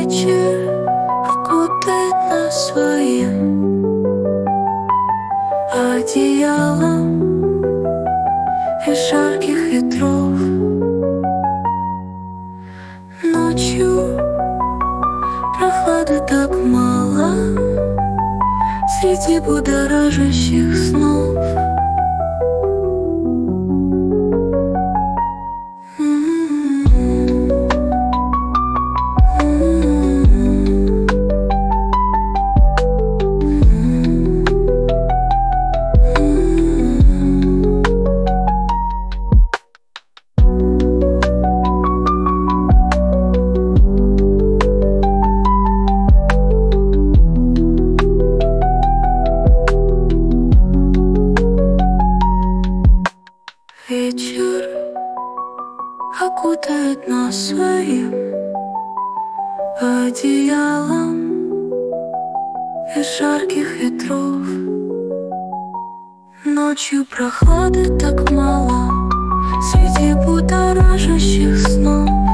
Вечер окутает нас своим одеялом из жарких ветров. Ночью прохлады так мало среди будоражащих снов. Вечер окутает нас своим одеялом из жарких ветров. Ночью прохлады так мало среди будоражащих снов.